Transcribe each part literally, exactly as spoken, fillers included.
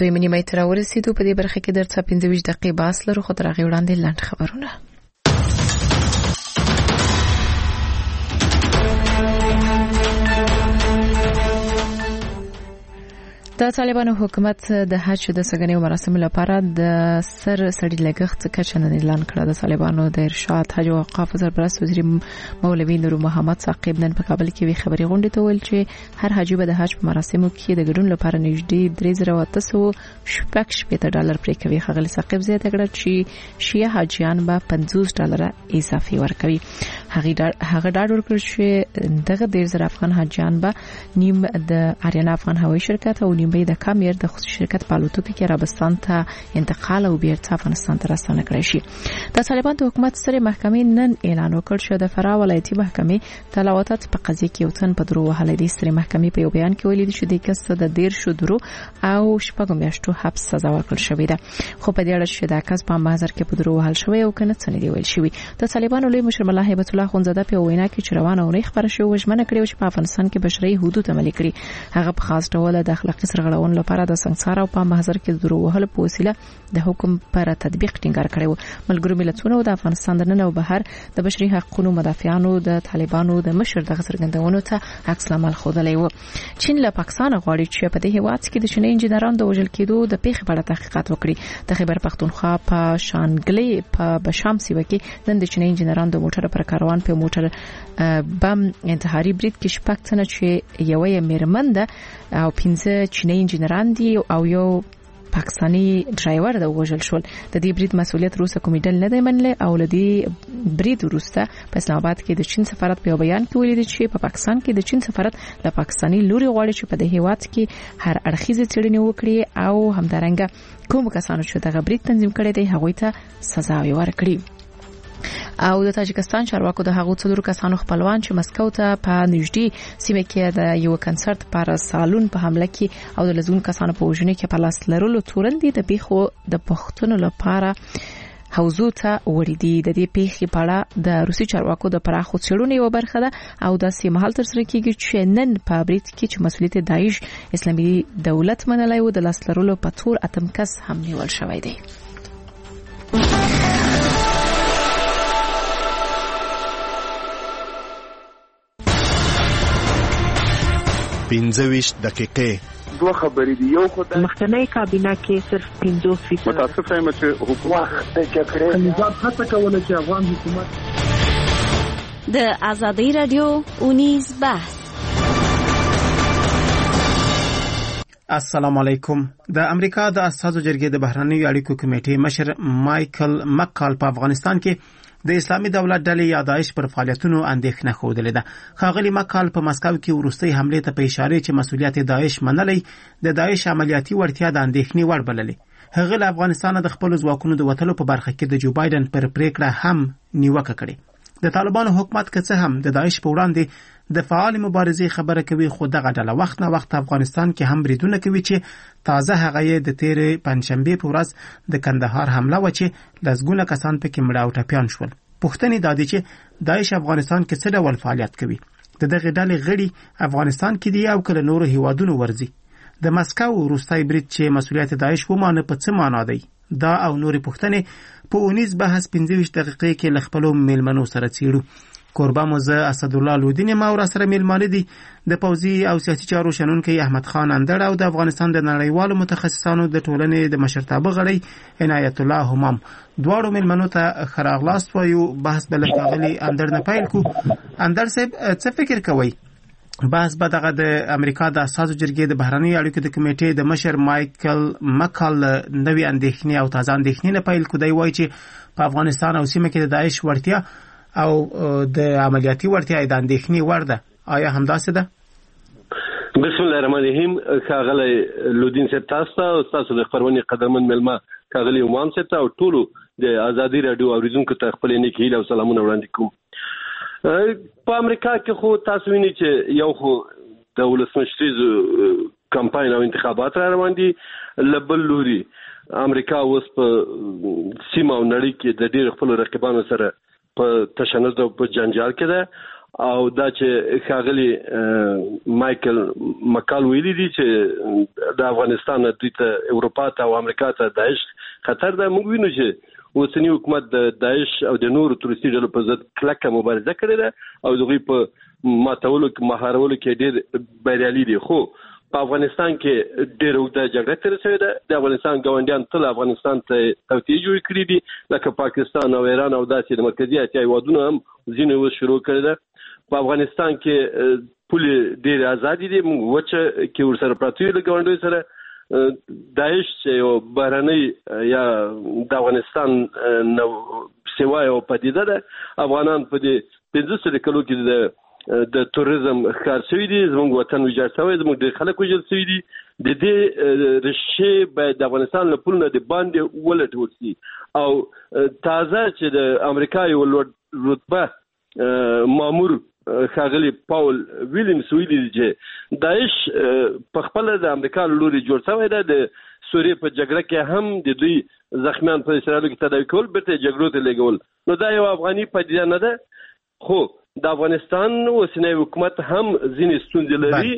دوی منیمه تر ورسېدو په دې برخه کې درڅ پنځه ویشت دقیقې باس لرو خو تر هغې وړاندې لنډ خبرونه. د طالبانو حکومت د حج د سګنې مراسم لپاره د سر سړي لګښت کچه نن اعلان کړه. د طالبانو د ارشاد حج او اوقاف سرپرست وزیر مولوي نور محمد ثاقب نن په کابل کې وی خبري غونډه ته ویل چې هر حاجی به د حج په مراسمو کې د ګډون لپاره نږدې درې زره و اته سوه شپږ شپېته ډالر پرې کوي. ښاغلي ثاقب زیاته کړه چې شیعه حاجیان به پنځوس ډالر اضافي ورکوي. هغه هغه ډاډ ورکړ چې دغه ډېر زره افغان حاجیان به نیم د آریانا افغان هوایي شرکت او نیم به د کامیر د خصوصي شرکت په الوتکو کې عربستان ته انتقال او بیرته افغانستان ته راستنه کړی شي. د طالبان د حکومت سره محکمې نن اعلان وکړ چې د فراه ولایتي محکمې تلاوتات په قضیه کې یو تن په درو وهلې دي. سره محکمې په یو بیان کې ویلي چې د کس د ډیر شو درو او شپږ میاشتو حبس سزا ورکړل شوې ده. خو په دې اړه چې د کس په محضر کې په درو وهل شوی او کنه څه نه دی ویل شوی. د طالبان لوی مشر ملا هیبت الله خونزاده په وینا کې چې روانه اونۍ خبره شو وژمنه کړې چې په افغانستان کې بشري حدود عملي کړي. هغه په خاص ډول د اخلاقي سرغړونو لپاره د سنگسار او په محضر کې درو وهل په وسیله د حکم پر تطبیق ټینګار کړی و. ملګرو ملتونو د افغانستان د نن او بهر د بشري حقوقو مدافعانو د طالبانو د مشر د څرګندونو ته عکس العمل ښودلی و. چین له پاکستان غواړي چې په دې هیواد کې د چیني انجنیرانو د وژل کېدو د پیښې په اړه تحقیقات وکړي. د خیبر پختونخوا په شانګلې په بشام سیمه کې نن د چیني انجنیرانو د موټر پر کاروان په موټر بم انتحاري برید کې شپږ تنه چې یو یې میرمن ده او پنځه چیني انجنیران دي او یو پاکستانی ډرایور د وژل شول. د دې برید مسؤلیت روسه کومیډل نه دی منل او لدی برید روسته په اسلام آباد کې د چین سفارت په بیان کې ویلي چې په پاکستان کې د چین سفارت له پاکستانی لوري غواړي چې په دې هیواد کې هر اړخیزه څېړنې وکړي او همدارنګه کوم کسانو چې د برید تنظیم کړي دی هغه ته سزا ورکړي. او د تاجکستان چارواکو د هغو څلور کسانو خپلوان چې مسکو ته په نږدې سیمه کې د یو کنسرت پر سالون په حمله کې او د لزون کسانو په وژنې کې په لاس لرلو تورن دي د پیښو د پښتون لپاره حوزو ته وړي دي. د دې پیښې په اړه د روسي چارواکو د پراخو څېړنو یو برخه ده او د سیمه حل تر سره کېږي چې نن په برید کې چې مسؤلیت داعش اسلامي دولت منلای و د لاس لرلو په تور اتم کس هم نیول شوی دی. پنځه ویشت دقیقې دوه خبرې دي. یو خدای مخکنی کابینه کې صرف پنځوس فیصد متاسف یم چې حکومت د جګړې نظام هڅه کوله چې افغان حکومت د ازادي رادیو اونیز بحث. السلام علیکم. د امریکا د اساسو جرګې د بهرنیو اړیکو کمیټې مشر مایکل مکال په افغانستان کې د اسلامي دولت ډلې یا داعش پر فعالیتونو اندېښنه ښودلې ده. ښاغلي مکال په مسکو کې وروستۍ حملې ته په اشاره چې مسؤلیت داعش منلې د داعش عملیاتي وړتیا د اندېښنې وړ بللې. هغه له افغانستان د خپل ځواکونو د وټلو په برخه کې د جو بایدن پر پریکړه هم نیوکه کړې. د طالبانو حکومت که څه هم د داعش په وړاندې د فعال مبارزې خبره کوي خو دغه ډله وخت نه وخت افغانستان کې هم بریدونه کوي چې تازه هغه یې د تیرې پنځشنبې په ورځ د کندهار حمله و چې لسګونه کسان پکې مړه او ټپیان شول. پوښتنې دا دي چې داعش افغانستان کې څه ډول فعالیت کوي؟ د دغه ډلې غړي افغانستان کې دي او کله نورو هیوادونو ورځي؟ د مسکو وروستی برید چې مسؤلیت داعش ومانه په څه معنا دی؟ دا او نورې پوښتنې په اونیز بحث پنځه ویشت دقیقې کې له خپلو میلمنو سره څیړو. کوربه مو زه اسدالله لودین ما ور سره میلمانه دي د پوځي او سیاسي چارو شنونکي احمد خان اندړ او د افغانستان د نړیوالو متخصصانو د ټولنې د مشرتابه غړي عنایت الله همام. دواړو میلمنو ته ښه راغلاست وایو. بحث به له ښاغلي اندړ نه پیل کو. اندړ صاحب څه فکر کوئ؟ بحث به دغه د امریکا د اساسو جرګې د بهرنیو اړیکو د کمیټې د مشر مایکل مکال نوې اندېښنې او تازه اندېښنې نه پیل کو. دی وایي چې په افغانستان او سیمه کې د داعش وړتیا او د عملیاتي وړتیا د اندېښنې وړ ده. آیا همداسې ده؟ بسم الله الرحمن الرحیم. ښاغلی لودین صاحب تاسو ته او تاسو د خپرونې قدرمن مېلمه ښاغلي همام صاحب ته او ټولو د ازادي رادیو اوریدونکو ته خپلې نیکې هیلې او سلامونه وړاندې کوم. په امریکا کې خو تاسو وینئ چې یو خو د ولسمشریزو کمپاین او انتخابات را روان دي، له بل لوري امریکا اوس په سیمه او نړۍ کې د ډېر خپلو رقیبانو سره په تشنج او په جنجال کې ده او دا چې ښاغلي مایکل مکال ویلي دي چې د افغانستان دوی ته اروپا ته او امریکا ته داعش خطر ده. موږ وینو چې اوسنی حکومت د داعش او د نورو تروریستي ډلو په ضد کلکه مبارزه کړې ده او دوی په ماتولو کې مهارولو کې ډېر بریالي دي. خو په افغانستان کې ډېر اوږده جګړه تېره شوې ده. د افغانستان ګاونډیان تل افغانستان ته توطیې جوړې کړې دي لکه پاکستان او ایران او داسې د مرکزي اسیا هېوادونه هم ځینې اوس شروع کړې ده. په افغانستان کې پولې ډېرې ازادي دي. موږ وچه کې ورسره پراته یو له ګاونډیو سره. داعش چې یو بهرنۍ یا د افغانستان نه سوا یو پدیده ده. افغانان په دې پنځه سوه کلو کې د د توریزم ښکار شوي دي. زموږ وطن ویجاړ شوی، زموږ ډېر خلک وژل شوي دي. د دې ریښې باید د افغانستان له پولو نه د باندې ولټول شي. او تازه چې د امریکا یو لوړ رتبه مامور ښاغلي پاول ویلیمز ویلي دي چې داعش په خپله د امریکا له لوري جوړ شوی ده. د سوریې په جګړه کې هم د دوی زخمیان په اسرائیلو کې تداوي کول، بیرته جګړو ته لېږول. نو دا یو افغاني پدیده نه ده. خو د افغانستان اوسنی حکومت هم ځینې ستونزې لري.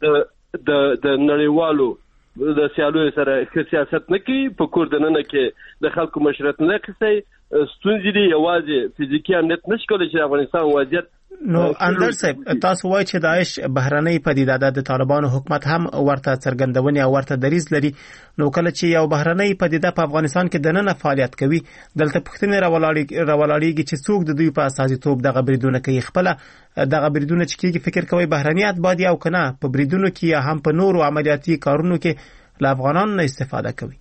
د د نړیوالو د سیالیو سره ښه سیاست نه کوي. په کور دننه کې د خلکو مشورت نه اخیستی. ستونزې دي یوازې فزیکي امنیت نشي کولی چې د افغانستان وضعیت. نو اندر صاحب تاسو وایئ چې داعش بهرنۍ پدیده ده، د طالبانو حکومت هم ورته څرګندونې او ورته دریځ لري. نو کله چې یو بهرنۍ پدیده په افغانستان کې دننه فعالیت کوي، دلته پوښتنې راولاړېږي چې څوک د دوی په استازیتوب دغه بریدونه کوي. خپله دغه بریدونه چې کېږي فکر کوئ بهرني اتباع دي او که نه په بریدونو کې یا هم په نورو عملیاتي کارونو کې له افغانانو نه استفاده کوي؟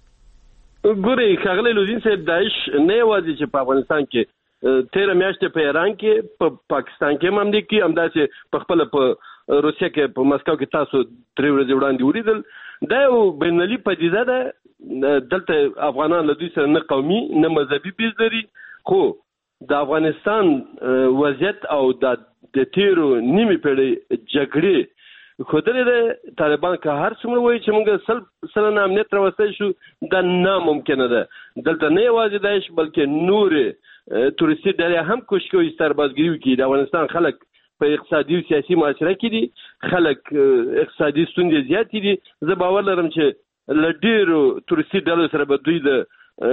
ګورئ ښاغلی لودین صاحب، داعش نه یوازې چې په افغانستان کې تیره میاشتې په ایران کې، په پا پاکستان کې هم همدې کې، همداسې په خپله په روسیه کې په مسکو کې تاسو درې ورځې وړاندې ولیدل. دا یو بینالمللي پدیده ده. دلته افغانان له دوی سره نه قومي نه مذهبي پیز لري. خو د افغانستان وضعیت او د تیرو نیمې پیړۍ جګړې ښودلې ده. طالبان که هر څومره وایي چې موږ سل سلنه امنیت راوستی شو، دا ناممکنه ده. دلته نه یوازې داعش بلکې نورې تورستي ډلې هم کوشش کوي سربازګري وکړي. د افغانستان خلک په اقتصادي او سیاسي معاشره کې دي. خلک اقتصادي ستونزې زیاتې دي. زه باور لرم چې له ډېرو تورستي ډلو سره به دوی د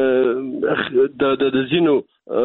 د د ځینو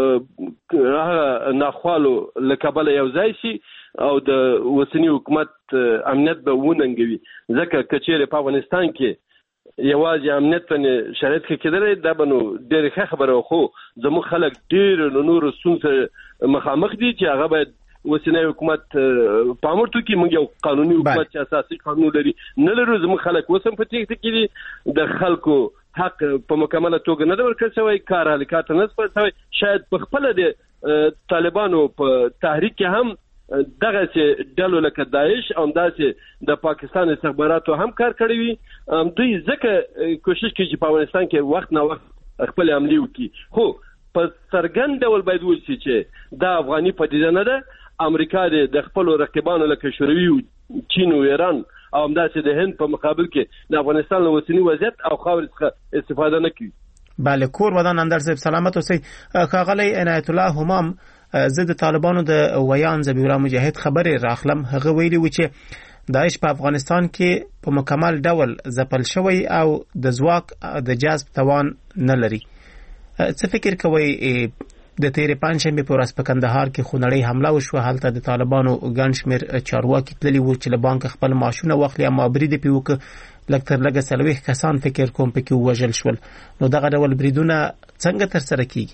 هغه ناخوالو له کبله یو ځای شي او د اوسني حکومت امنیت به وننګوي. ځکه که چیرې په افغانستان کې یوازې امنیت باندې شرایط ښه کېدلی، دا به نو ډېرې ښه خبره وه. خو زموږ خلک ډېر له نورو ستونزو سره مخامخ دي چې هغه باید اوسنی حکومت پام ورته وکړي. موږ یو قانوني حکومت چې اساسي قانون لري نه لرو. زموږ خلک اوس هم په تېښته کې دي. د خلکو حق په مکمله توګه نه ده ورکړل شوی، کار هلکات نه سپارل شوی. شاید په خپله د طالبانو په تحریک کې هم دغسې ډلو لکه داعش او همداسې د پاکستان استخباراتو هم کار کړی وي. دوی ځکه کوشش کوي چې په افغانستان کې وخت نه وخت خپلې حملې وکړي. خو په څرګند ډول باید وویل شي چې دا افغاني پدیده نه ده. امریکا د خپلو رقیبانو لکه شوروي، چین او ایران او همداسې د هند په مقابل کې د افغانستان له اوسني وضعیت او خاورې څخه استفاده نه کوي. بله، کور ودان اندر صاحب سلامت اوسئ. ښاغلی عنایت الله همام، زه د طالبانو د ویان ذبیح الله مجاهد خبرې راخلم. هغه ویلي و چې داعش په افغانستان کې په مکمل ډول ځپل شوی او د ځواک د جذب توان نه لري. څه فکر کوئ د تیرې پنجشنبې په ورځ په کندهار کې خونړۍ حمله وشوه؟ هلته د طالبانو ګڼ شمېر چارواکي تللي وو چې له بانک خپل معاشونه واخلي، اما برید یې پرې وکړ. لږ تر لږه څلوېښت کسان فکر کوم پکې ووژل شول. نو دغه ډول بریدونه څنګه ترسره کیږي؟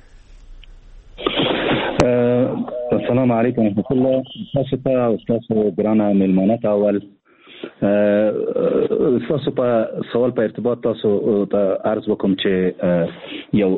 السلام علیکم ورحمۃ اللہ. تاسو ته او تاسو ګرانه مېلمانه ته اول تاسو په سوال په ارتباط تاسو ته عرض وکم چې یو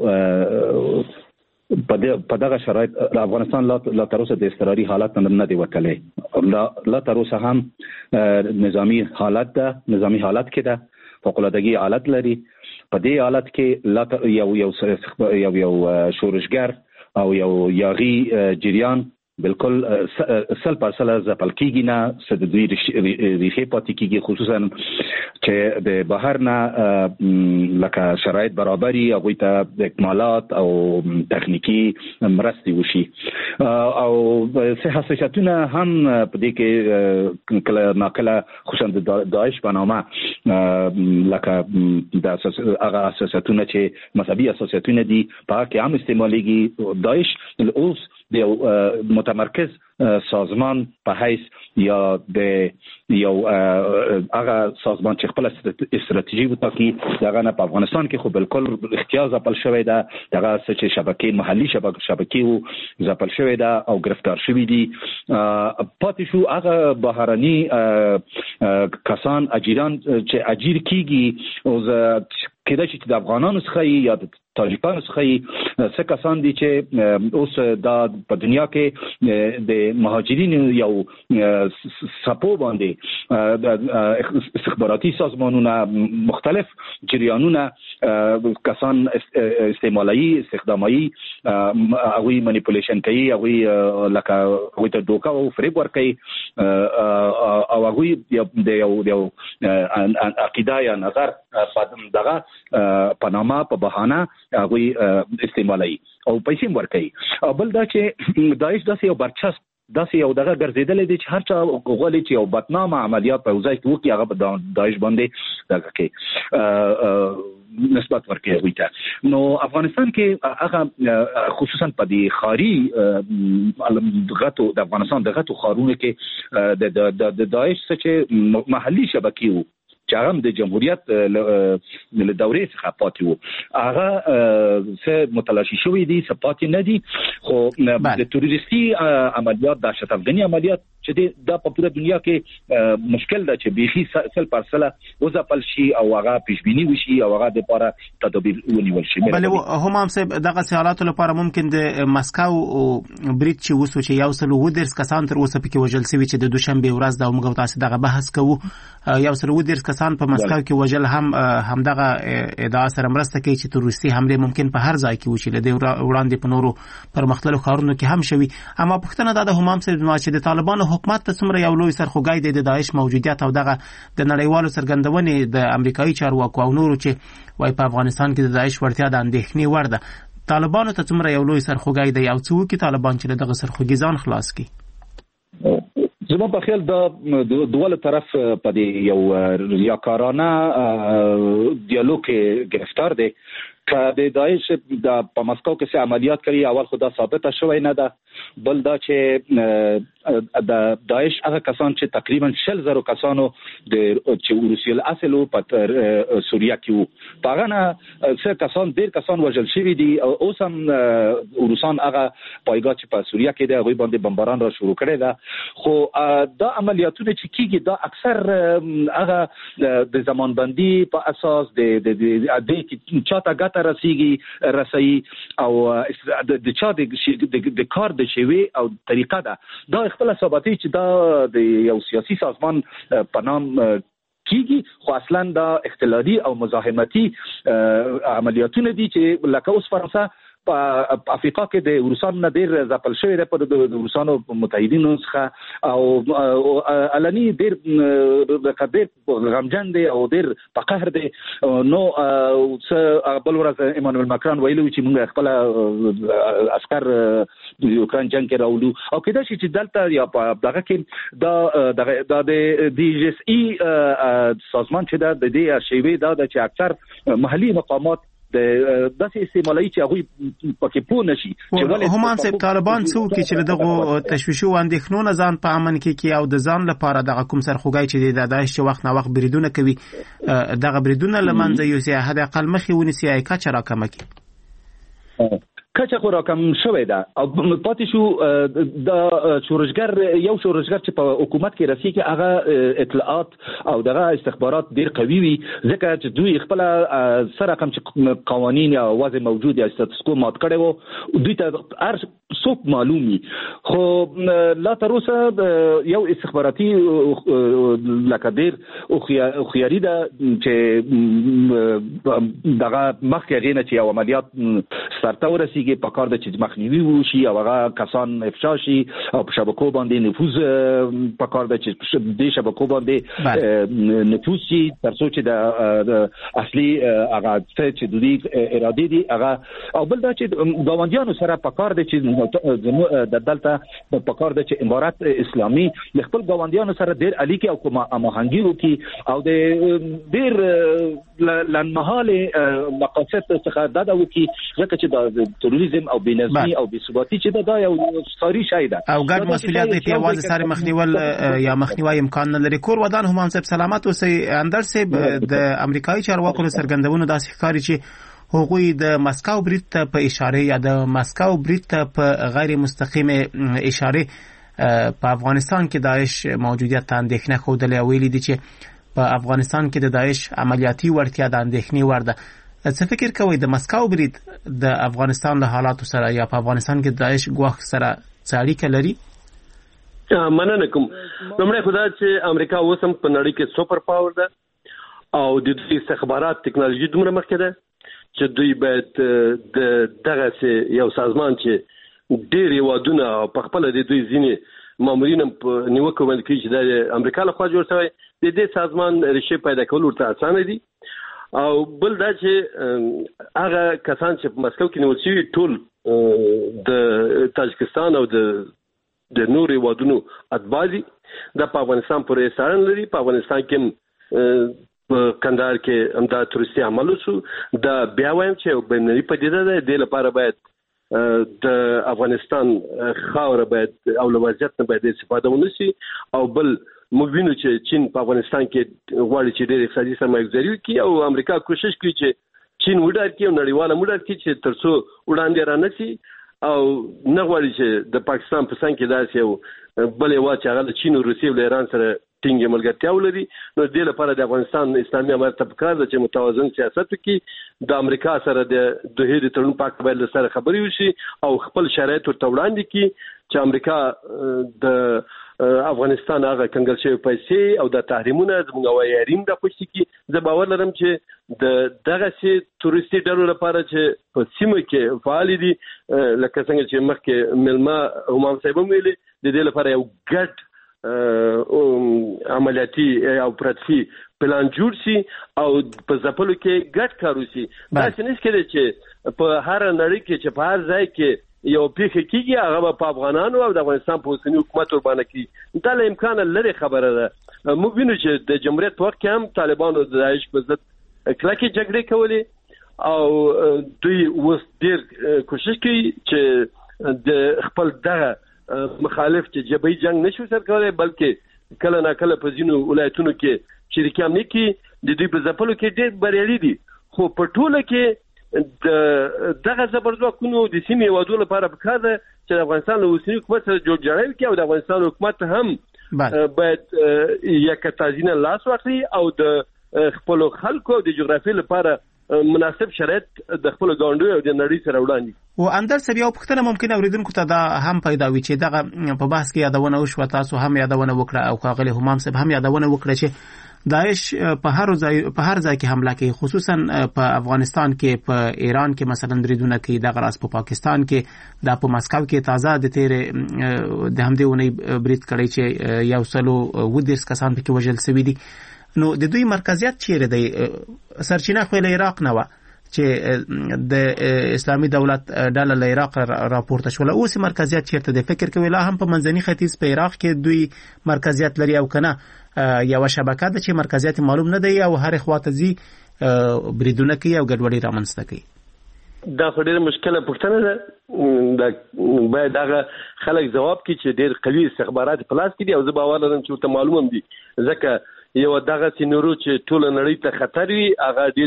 په دغه شرایط افغانستان لا تر اوسه د اضطراري حالت نه دی وتلی. لا تر اوسه هم نظامی حالت ده، نظامی حالت کې ده، فوق‌العاده‌ګي حالت لري. په دې حالت کې یو یو یو یو شورشګر او یو یاغي جریان بالکل سل پر سل ځپل کېږي نه څه د دوی ریښې پاتې کېږي، خصوصا چې د بهر نه لکه شرایط برابري هغوی ته اکمالات او تخنیکي مرستې وشي او څه حساسیتونه هم په دې کې کله ناکله خصوصا د داعش په نامه لکه د هغه حساسیتونه چې مذهبي حساسیتونه دي په هغه کې هم استعمالېږي. داعش اوس د یو متمرکز سازمان په حیث یا د یو هغه سازمان چې خپل استراتیژي وټاکي دغه نه په افغانستان کې خو بالکل اختیار ځپل شوی ده، دغه څه چې شبکې محلي شبکې وو ځپل شوی ده او گرفتار شوی دي. پاتې شو هغه بهرني کسان اجیران چې اجیر کیږي او کېدای شي چې د افغانانو څخه یا د تاجکانو څخه څه کسان دي چې اوس دا په دنیا کې د مهاجرینو یو سپو باندې استخباراتي سازمانونه مختلف جریانونه کسان استعمالي استخدامي هغوی منیپولیشن کوي، هغوی لکه هغوی ته دوکه او فریب ورکوي او هغوی د یو عقیده یا نظر دغه په نامه په بهانه هغوی استعمالوي او پیسې ورکوي. بل دا چې داعش داسې یو برچسب داسې یو دغه ګرځېدلی دی چې هر چا غواړي چې یو بدنامه عملیات په یو ځای کې وکړي، هغه په داعش باندې دغه کې نسبت ورکوي هغوی ته. نو افغانستان کې هغه خصوصا په دې ښاري غټو د افغانستان د غټو ښارونو کې د داعش څه چې محلي شبکې وو چې هغه د جمهوریت له دورې څخه پاتې وو، هغه څه متلاشي شوي دي، څه پاتې نه دي. خو د تروریستي عملیات د دهشت افغاني عملیات چې دا په پوره دنیا کې مشکل ده چې بیخي سل پر سله وځپل شي او هغه پیشبیني وشي او هغه د لپاره تدابیر ونیول شي. بلې همام صاحب دغه حالاتو لپاره ممکن د مسکو برید چې وسو چې یو سل اووه دېرش کسان تر اوسه پکې وژل شوي چې د دوشنبې ورځ ده او موږ تاسو دغه بحث کوو، یو سل اووه دېرش کسان په مسکو کې وژل هم همدغه ادعا سره مرسته کوي چې تروریستي حمله ممکن په هر ځای کې وشي، له دې وړاندې په نورو پرمختللو ښارونو کې هم شوي. اما پوښتنه دا د همام صاحب چې د طالبانو حکومت ته څومره یو لوی سرخوږی دی د داعش موجودیت او دغه د نړیوالو څرګندونې د امریکایي چارواکو او نورو چې وایي په افغانستان کې د داعش وړتیا د اندېښنې وړ ده، طالبانو ته څومره یو لوی سرخوږی دی او څه وکړي طالبان چې دغه سرخوږي ځان خلاص کړي؟ زما په خیال دا دواله طرف په دې یو ریاکارانه دیالوګ کې گرفتار دی. که د داعش د په مسکو کې څه عملیات کوي اول خو دا ثابته شوی نه ده، بل دا چې د داعش هغه کسان چې تقریبا شل زرو کسانو د چې روسیل اصل په سوریه کې وو، په هغه نه څه کسان ډیر کسان وژل شوي دي او اوس هم روسان هغه پایګاه چې په سوریه کې دی هغوی باندې بمباران را شروع کړی ده. خو دا عملیاتونه چې کیږي دا اکثر هغه د زمانبندي په اساس د د چاته رسیږي رسي او د چا د کار د شوی او طریقه ده دا خپل ثابتي چې دا د یو سیاسي سازمان په نام کیږي، خو اصلا دا اختلالي او مزاحمتي عملیاتونه دي چې لکه اوس فرانسه په افریقا کې د روسانو نه ډیر ځپل شوی دی، په د روسانو متحدینو څخه او علني ډیر ډیر غمجن دی او ډیر په قهر دی. نو څه بل ورځ ایمانوئل ماکرون ویلو چې موږ خپل عسكر د یوکرين جنگ کې راولو او کېدای شي چې دلته یا په دغه کې د د دی جی اس ای سازمان چې د دې شیوه دا چې اکثر محلي مقامات د داسې استعمالي چې هغه پکې پوه نشي چې همام صاحب طالبان څو کې چې دغه تشویش او اندېښنو نه ځان په امن کې کې او د ځان لپاره دغه کوم سرخوږی چې د داعش چې وخت نه وخت بریدونه کوي دغه بریدونه لمنځه یوسي حد اقل مخې ونیسي اي کچ راکمه کی کچه خو راکم شوی ده او پاتې شو د شورشګر یو شورشګر چې په حکومت کې رسي کې هغه اطلاعات او دغه استخبارات ډیر قوي وي ځکه چې دوی خپل سره کوم چې قوانين یا وضع موجود یا ستاتس کو مات کړي وو دوی ته هر څوک معلومي خو لا تر اوسه یو استخباراتي لکه ډیر او خياري ده چې دغه مخکې غینه چې یو عملیات ستارته ورسیږي په کار د چې مخنیوي وشي او هغه کسان افشا شي او په شبکو باندې نفوذ په کار د چې د شبکو باندې نفوذ شي تر څو چې د اصلي هغه چې د دې اراده دي هغه او بل دا چې ګاونډیانو سره په کار د چې د دلته په کار د چې امارات اسلامي د خپل ګاونډیانو سره ډېر اړیکې او هماهنګي وکړي او د ډېر لنمحاله مقاصد څخه دا د وکړي ځکه چې د تروریزم او بېنظمي او بېثباتي چې دا یو ستاري شی ده او ګډ مسؤلیت دی په واځ سره مخنیول یا مخنیوي امکان نه لري. کور ودان هم صاحب سلامت اوسئ. اندر صاحب د امریکایي چارواکو سرګندونو داسې ښکاري چې هغوی د مسکو برید ته په اشاره یا د مسکو برید ته په غیر مستقیم اشاره په افغانستان کې داعش موجودیت ته اندېښنه ښودلې او ویلي دي چې په افغانستان کې د داعش عملیاتي وړتیا د اندېښنې وړ ده. څه فکر کوئ د مسکو برید د افغانستان له حالاتو سره یا په افغانستان کې د داعش ګواښ سره څه اړیکه لري؟ مننه کوم. لومړی خو دا چې امریکا اوس هم په نړۍ کې سوپر پاور ده او د دوی استخبارات ټکنالوژي دومره مخکې ده چې دوی باید د دغه یو سازمان چې ډېر هیوادونه په خپل د دوی ځینې مامورین په نیوکه باندې کوي چې د امریکا لخوا جوړ شوی د دې سازمان ریښې پیدا کول ورته اسانه دي. او بل دا چې هغه کسان چې په مسکو کې نیول شوي ټول د تاجکستان او د د نور هیوادونو اتباع دي. دا په افغانستان پورې اثر لري. په افغانستان کې په کندهار کې همدا تروریستي عمل وشو. دا بیا وایم چې بینالمللي پدیده ده. د لپاره باید د افغانستان خاوره باید او له وضعیت نه باید استفاده ونشي. او بل موږ وینو چې چین په افغانستان کې غواړي چې ډېر اقتصادي سرمایه‌ګذاري وکړي او امریکا کوشش کوي چې چین وډار کړي او نړیواله وډار کړي چې تر څو وړاندې رانشي او نه غواړي چې د پاکستان په څنګ کې داسې یو بل هېواد چې هغه د چین او روسیې او ایران سره ټینګه ملګرتیا ولري. نو د دې لپاره د افغانستان اسلامي امارت ته پکار ده چې متوازن سیاست وکړي. د امریکا سره د دوحې د تړون په اړه باید سره خبرې وشي او خپل شرایط ورته وړاندې کړي چې امریکا د افغانستان هغه کنګل شوی پیسې او د تحریمونه زموږ هوایي حریم د پوښتې کې زه باور لرم چې د دغه سي تورستي ډلو لپاره چې په سیمه کې فعال دي لکه څنګه چې مخکې ملما همام صاحب ویلي د دې لپاره یو ګډ عملیاتي او پراتفي پلان جوړ شي او په ځپلو کې ګډ کار وشي. دا چې نشي کېدای چې په هر نړۍ کې چې په هر ځای کې یو پیښه کیږي هغه په افغانانو او د افغانستان په اوسنی حکومت ور باندې کی. دا له امکان لري خبره ده. موږ وینو چې د جمهوریت وخت کې هم طالبانو د داعش په ضد کلکې جګړې کولې او دوی اوس ډېر کوشش کوي چې د خپل دغه مخالف چې جبهي جنگ نشو سر کولای بلکې کله نا کله په ځینو ولایتونو کې شریکان نه کی د دوی په ځپلو کې ډېر بریالي دي. خو په ټوله کې د دغه زبرځواکونو د سیمې هیوادونو لپاره پکار ده چې افغانستان له اوسني حکومت سره جوړجاړی وکړي او د افغانستان حکومت هم باید یک تازینه لاس واخلي او د خپل خلکو د جغرافیې لپاره مناسب شرایط د خپل ګاونډي او د نړۍ سره وړاندې. او اندر سبي او پښتنه ممکن اوریدونکو ته دا هم پیدا وي چې دغه په بحث کې یادونه وشو تاسو هم یادونه وکړه او خاغلی همام صاحب هم یادونه وکړه چې داعش په هر ځای په هر ځای کې حمله کوي خصوصا په افغانستان کې په ایران کې مثلا بریدونه کوي د غراس په پاکستان کې د په مسکو کې تازه د تیر د همدې ونی برید کړی چې یو سلو ودیس کسان پکې وژل شوی دي. نو د دوی مرکزیت چیرې دی؟ سرچینه خو له عراق نه و چې د اسلامي دولت ډله له عراق راپورته شول. اوس مرکزیت چیرته دی؟ فکر کوي لا هم په منځني ختیځ په عراق کې دوی مرکزیت لري او کنه یو شبکه ده چې مرکزیت معلوم نه دی او هر خواته زی بریدونه کوي او ګډوډي رامنځته کوي. دا ډېر مشکله پوښتنه ده. دا باید هغه خلک جواب کړي چې ډېر قوي استخبارات په لاس کې دي او زه باور لرم چې ورته معلوم هم دي ځکه یو دغه سينورو چې ټول نړۍ ته خطر وي هغه ډېر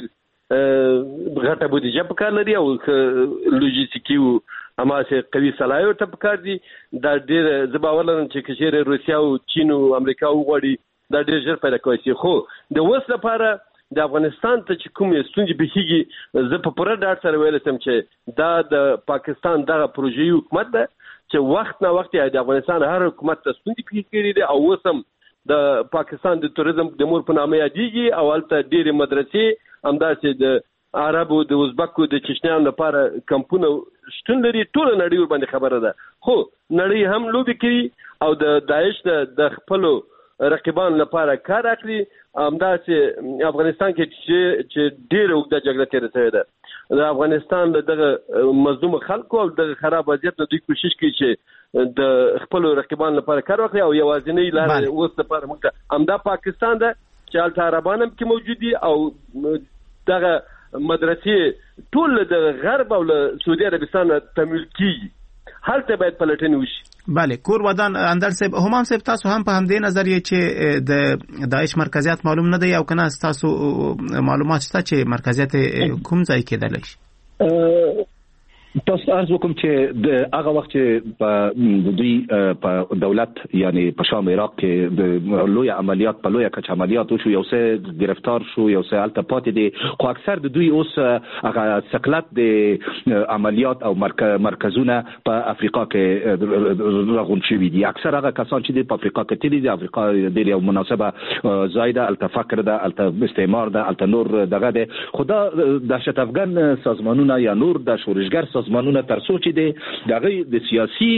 غټه بودیجه په کار لري او لوجستیکي او اماسه قوي صلاحیت په کار دي. دا ډېر زه باور لرم چې کشر روسیا او چین او امریکا وغوړي دا ډېر ژر پیدا کوي. خو د وس لپاره د افغانستان ته چې کوم ستونزې بهیږي زه په پوره ډاډ سره ویل سم چې دا د پاکستان دغه پروژې حکومت ده چې وخت نه وخت د افغانستان هر حکومت ته ستونزې پیښ کړي دي او اوس هم د پاکستان د توریزم د مور په نامه یادېږي او هلته ډېرې مدرسې همداسې د عربو د ازبکو د چشنیانو لپاره کمپونه شتون لري. ټول نړۍ ورباندې خبره ده خو نړۍ هم لوبې کوي او د داعش د خپلو رقیبانو لپاره کار اخلي. همداسې افغانستان کې چې چې ډېره اوږده جګړه تېره شوې ده د افغانستان د دغه مظلوم خلکو او دغه خراب وضعیت نه دوی کوشش کوي چې د خپلو رقیبانو لپاره کار واخلي او یوازینۍ لاره اوس لپاره موږ ته همدا پاکستان ده چې هلته عربان هم کې موجود دي او دغه مدرسې ټول د غرب او له سعودي عربستان تمویل کیږي. هلته باید پلټنې وشي. بله کور ودان اندر صاحب همام صاحب تاسو هم په همدې نظر یې چې د داعش مرکزیت معلوم نه دی او کنه تاسو معلومات شته چې مرکزیت کوم ځای کېدلی شي؟ تاسو عرض وکم چې د هغه وخت چې په دوی په دولت یعنی په شام عراق کې د لوی عملیات په لوی کچ عملیات وشو یو څه گرفتار شو یو څه الته پاتې دي خو اکثر د دوی اوس هغه سکلت د عملیات او مرکزونه په افریقا کې راغون شوي دي. اکثر هغه کسان چې په افریقا کې تللي دي افریقا د یو مناسبه زایده الته فقر ده الته استعمار ده الته نور دغه ده خدا دهشت افغان سازمانونه یا نور د شورشګر سازمانونه تر څو چې د دغه د سیاسي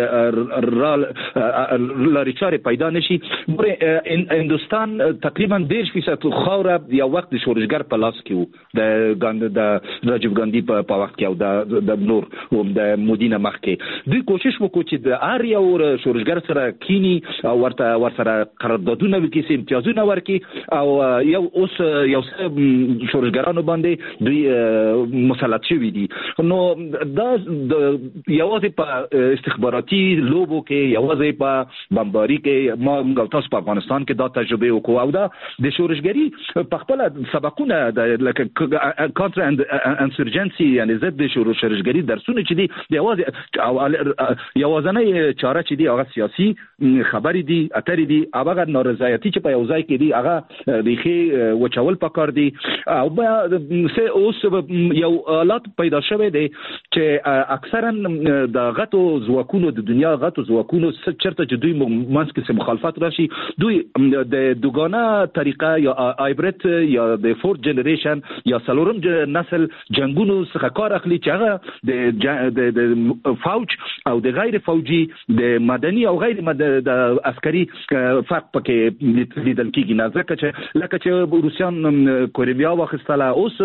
لارې چارې پیدا نشي. هندوستان تقریبا ډېر فیصد خاوره یو وخت د شورشګر په لاس کې وو د ګاند د راجیو ګاندي په وخت کې او د د نور او د مودي نه مخکې دوی کوشش وکړي چې د هر یو شورشګر سره کینی او ورته ورسره قراردادونه وکړي امتیازونه ورکړي او یو اوس یو څه شورشګرانو باندې دوی مسلط شوي دي. نو دا د یوازې په استخباراتي لوبو کې یوازې په بمباري کې ما موږ تاسو په افغانستان کې دا تجربه وکړو او دا د شورشګری په خپل سبقونه د لکه کانتر انسرجنسي یعنی ضد د شورشګری درسونه چې دي یوازې یوازنۍ چاره چې دي هغه سیاسي خبرې دي اترې دي هغه نارضایتي چې په یو ځای کې دي هغه ریخي وچول پکار دي او اوس یو حالت پیدا شوه دی چې اکثرا د غټو ځواکونو د دنیا غټو ځواکونو چرته چې دوی منځ کې مخالفت راشي دوی د دوګانه طریقه یا هایبرید یا د فورث جنریشن یا سلورم نسل جنگونو څخه کار اخلي چې هغه د د فوج او د غیر فوجي د مدني او غیر د عسکري فرق پکې لیدل کېږي نه ځکه چې لکه چې روسیان کوریا واخیستله اوس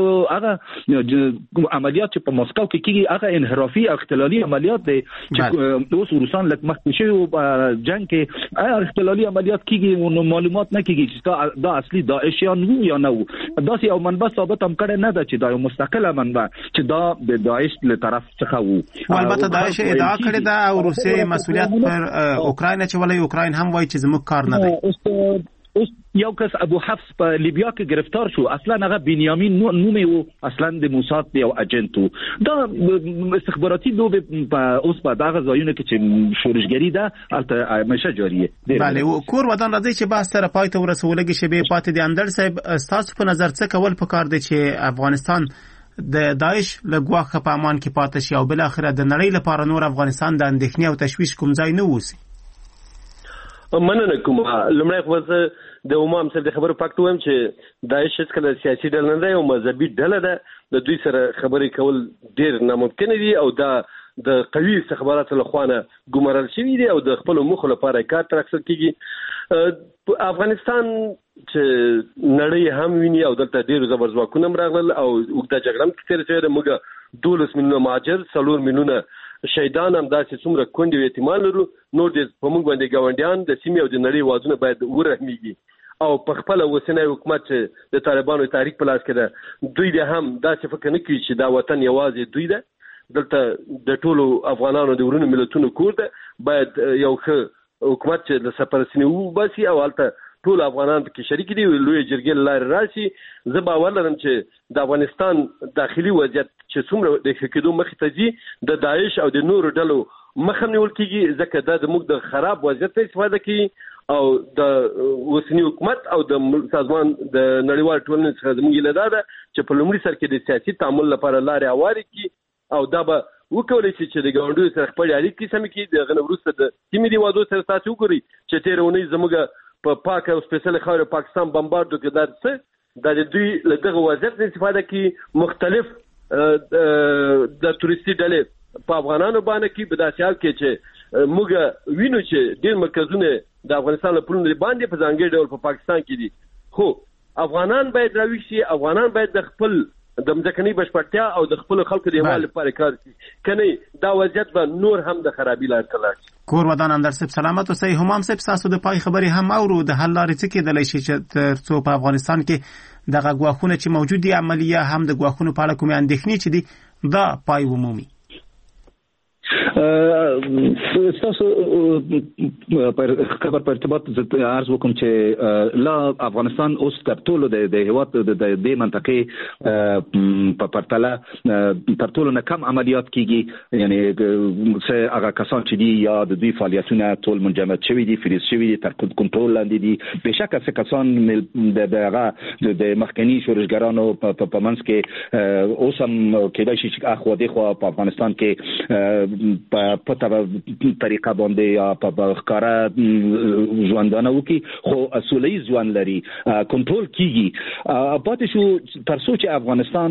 هغه عملیات چې په مسکو کې کېږي هغه انحرافي او اختلالي عملیات دي چې اوس روسان لکه مخکې شوي په جنګ کې اختلالي عملیات کېږي نو معلومات نه کېږي چې دا اصلي داعشیان وو یا نه وو. داسې یو منبع ثابت هم کړی نه ده چې دا یو مستقله منبع چې دا د داعش له طرف څخه وو. البته داعش ادعا کړې ده او روسیې مسؤلیت پر اوکراین اچولی اوکراین هم وایي چې زموږ کار نه دی. اوس یو کس ابو حفص په لیبیا کې گرفتار شو اصلا هغه بنیامین نومي وو اصلا د موساد یو اجنټ وو. دا استخباراتي لوبې په اوس په دغه ځایونو کې چې شورشګری ده البته همیشه جاری دی. بله کور ودان راځي چې بحث سره پای ته ورسولږي شی به پاتې دي. اندر صاحب تاسو په نظر څه کول پکار دي چې افغانستان د داعش له ګواښه په امان کې پاتې شي او بل اخره د نړۍ لپاره نور افغانستان د اندېښنې او تشویش کوم ځای نه ووسی؟ مننه کوم. لمړی خو د امام صاحب د خبرو پاکټ وایم چې داعش هیڅکله سیاسي ډله نه دی او مذهبي ډله ده. د دوی سره خبرې کول ډېر ناممکن دي او دا د قوي استخباراتو لخوا نه ګمارل شوي دي او د خپلو موخو لپاره کار تر اخیستل کېږي. افغانستان چې نړۍ هم ویني او دلته ډېرو زبر ځواکونه هم راغلل او اوږده جګړه هم تېره شوې ده. موږ دولس میلیونه مهاجر څلور میلیونه شهیدان هم داسې څومره کونډې او یتیمان لرو. نور دې په موږ باندې ګاونډیان د سیمې او د نړۍ وازونه باید ورحمیږي او په خپله اوسنی حکومت چې د طالبانو تحریک په لاس کې ده دوی دې هم داسې فکر نه کوي چې دا وطن یوازې دوی ده. دلته د ټولو افغانانو د ورونو ملتونو کور ده. باید یو ښه حکومت چې د سرپرستۍ وباسي او هلته ټول افغانان پکې شریک دي لوی جرګې له لارې راشي. زه باور لرم چې د افغانستان داخلي وضعیت چې څومره د ښه کېدو مخې ته ځي د داعش او د نورو ډلو مخه نیول کېږي ځکه دا زموږ د خراب وضعیت ته استفاده کوي او د وسنی حکومت او د سازمان د نړیوال ټولنې څخه زموږ له داده چې په لومړي سر کې د سیاسي تعامل لپاره لارې هوارې کی او دا به وکولای شي چې د ګاونډیو سره خپل اړیکې سم کړي. د غنه وروسته د سیمې دی وادو سره تاسو وګورئ چې تیر ونې زموږ په پاک او سپیشل خاور پاکستان بمباردو کې درڅ د دوی له دغه وضعیت استفاده کی مختلف د توريستي ډلې په افغانانو باندې کې بداسیال کې چې موږ وینو چې ډېر مرکزونه د افغانستان له پلونو باندې په ځانګړي ډول په پاکستان کې دي. خو افغانان باید راوي شي، افغانان باید د خپل د مځکني بشپړتیا او د خپل خلکو د یووالي لپاره کار وکړي، کنه دا وضعیت به نور هم د خرابي لار ته لاړ شي. کور ودان اندر سب سلامت اوسئ. همام سب تاسو د پای خبري هم اورو د حل لارې څه کېدلی شي چې تر څو په افغانستان کې دغه غواخونه چې موجود دي عملیه هم د غواخونو په اړه کومې اندېښنې چې دي دا پای ومومي. تاسو پر خبر په ارتباط عرض وکم چې لا افغانستان اوس تر ټولو د هیواد د دې منطقې په پرتله تر ټولو نه کم عملیات کیږي، یعنی څه هغه کسان چې دي یا د دوی فعالیتونه ټول منجمد شوي دي، فریز شوي دي، تر کنټرول لاندې دي. بهشکه څه کسان د هغه د مخکنی شورشګرانو په منځ کې اوس هم کېدای شي چې اخو د خو په افغانستان کې په پټه طریقه باندې یا په ښکارا ژوندانه وکي، خو اصولي ژوند لري، کنټرول کیږي. پاتې شو تر څو چې افغانستان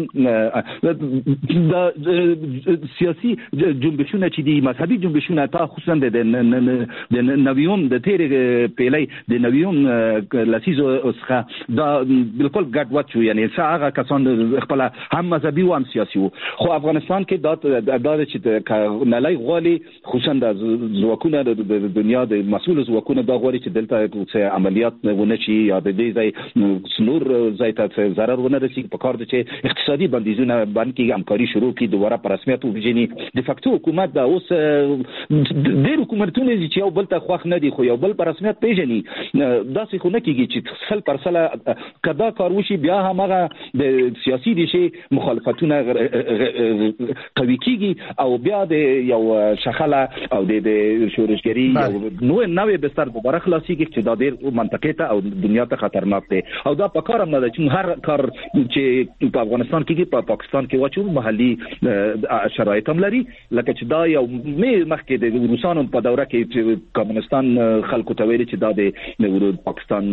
د سیاسي جنبشونه چې دي، مذهبي جنبشونه، تا خصوصا د نویوم د تیرې پیلې د نویوم لسیزو څخه دا بالکل ګډوډ شو، یعنی هغه کسان خپل هم مذهبي او هم سیاسي وو. خو افغانستان کې دا دا چې نلای غواړي خصوصا د ځواکونو د دنیا د مسؤل ځواکونو دا غواړي چې دلته څه عملیات ونه شي یا د دې ځای نور ځای ته ضرر ونه رسیږي. په کار دي چې اقتصادي بندیزونه باندې همکاري شروع کړي، دوباره په رسمیت وپیژني. د فاکتو حکومت دا اوس ډېر حکومتونه چې یو بل ته خوښ نه دي خو یو بل په رسمیت پیژني. داسې خو نه کیږي چې سل پر سل کدا کار وشي بیا هم هغه د سیاسي دي مخالفتونه قوي کیږي او بیا د یو شخله او د شورشګری یو نو نوې بستر دوباره خلاصيږي چې دا ډېر منطقې ته او دنیا ته خطرناک دی. او دا په کار هم نه ده چې هر کار چې په افغانستان کې په پاکستان کې واچو محلي شرایط هم لري، لکه چې دا یو مې مخکې د روسانو په دوره کې چې کمونستان خلکو ته ویل چې دا د پاکستان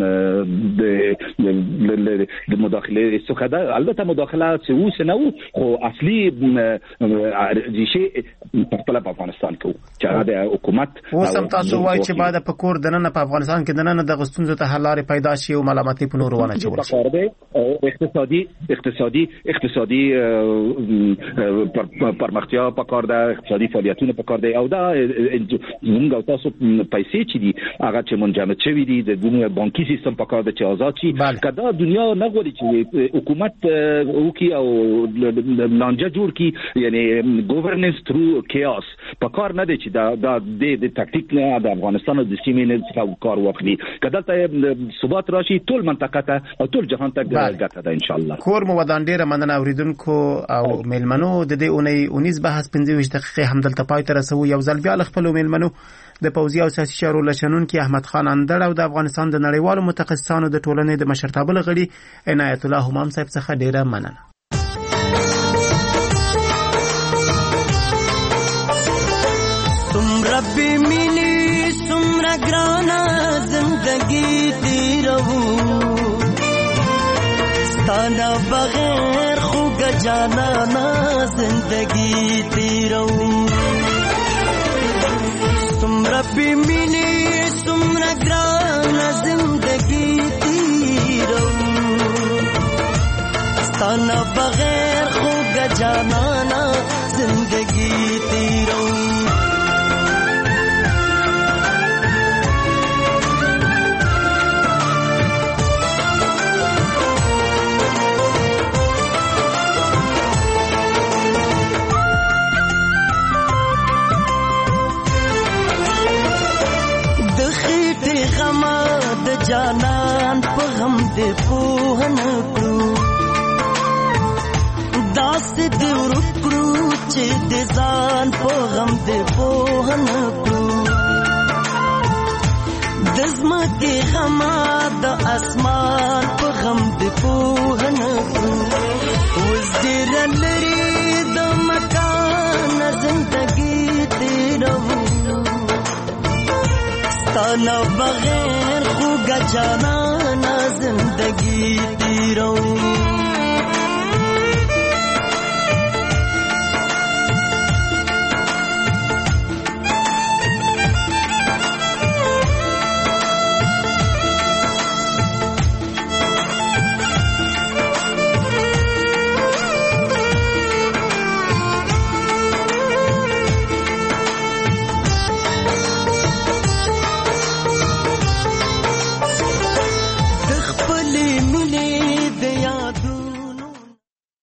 د مداخله څخه ده. البته مداخله څه وسه نه، خو اصلي ریشه په افغانستان کې چې هغه د حکومت اوس هم تاسو وایي چې بعد په کور دننه په افغانستان کې دننه د غستونزو ته حل لارې پیدا شي او ملامتي په نور ونه چول شي. اقتصادي اقتصادي اقتصادي پرمختیا په کار ده، اقتصادي فعالیتونه په کار ده، او دا موږ او تاسو پیسې چې دي هغه چې منجمد شوي دي د دنیا بانکي سیستم په کار ده چې آزاد شي. کدا دنیا نه غواړي چې حکومت وکي او لانجه جوړ کی، یعنی ګورننس تھرو کیاس په کار نه دی چې دا د تکتیک نه د افغانستان د سیمې نه څخه کار واخلي. کله ته ثبات راشي ټول منطقه ته او ټول جهان ته ګټه ده ان شاء الله. کور مو ودان ډیره مننه اوریدونکو او میلمنو. د دې اونۍ اونیز بحث پنځه ویشت دقیقې همدلته پای ته رسو. یو ځل بیا خپل میلمنو د پوځي او سیاسي چارو لشنون کې احمد خان اندړ او د افغانستان د نړیوالو متخصصانو د ټولنې د مشرتابه غړي عنایت الله همام صاحب څخه ډیره مننه. ربی مینی سمرا گرانا زندگی تیرہو ستانا بغیر خوگ جانا نا زندگی تیرہو سم ربی مینی سمرا گرانا زندگی تیرہو ستانا بغیر خوگ جانا نا زندگی تیرہو جانان په غم دې پوهن کړو داس دې ورکړو چې دې ځان په غم دې پوهن کړو دزمکه غما د اسمان په غم د پوهنه وز ډیر لري د مکان زندگی تیرو ستانه بغیر خوږه جانانه زندگی تیرو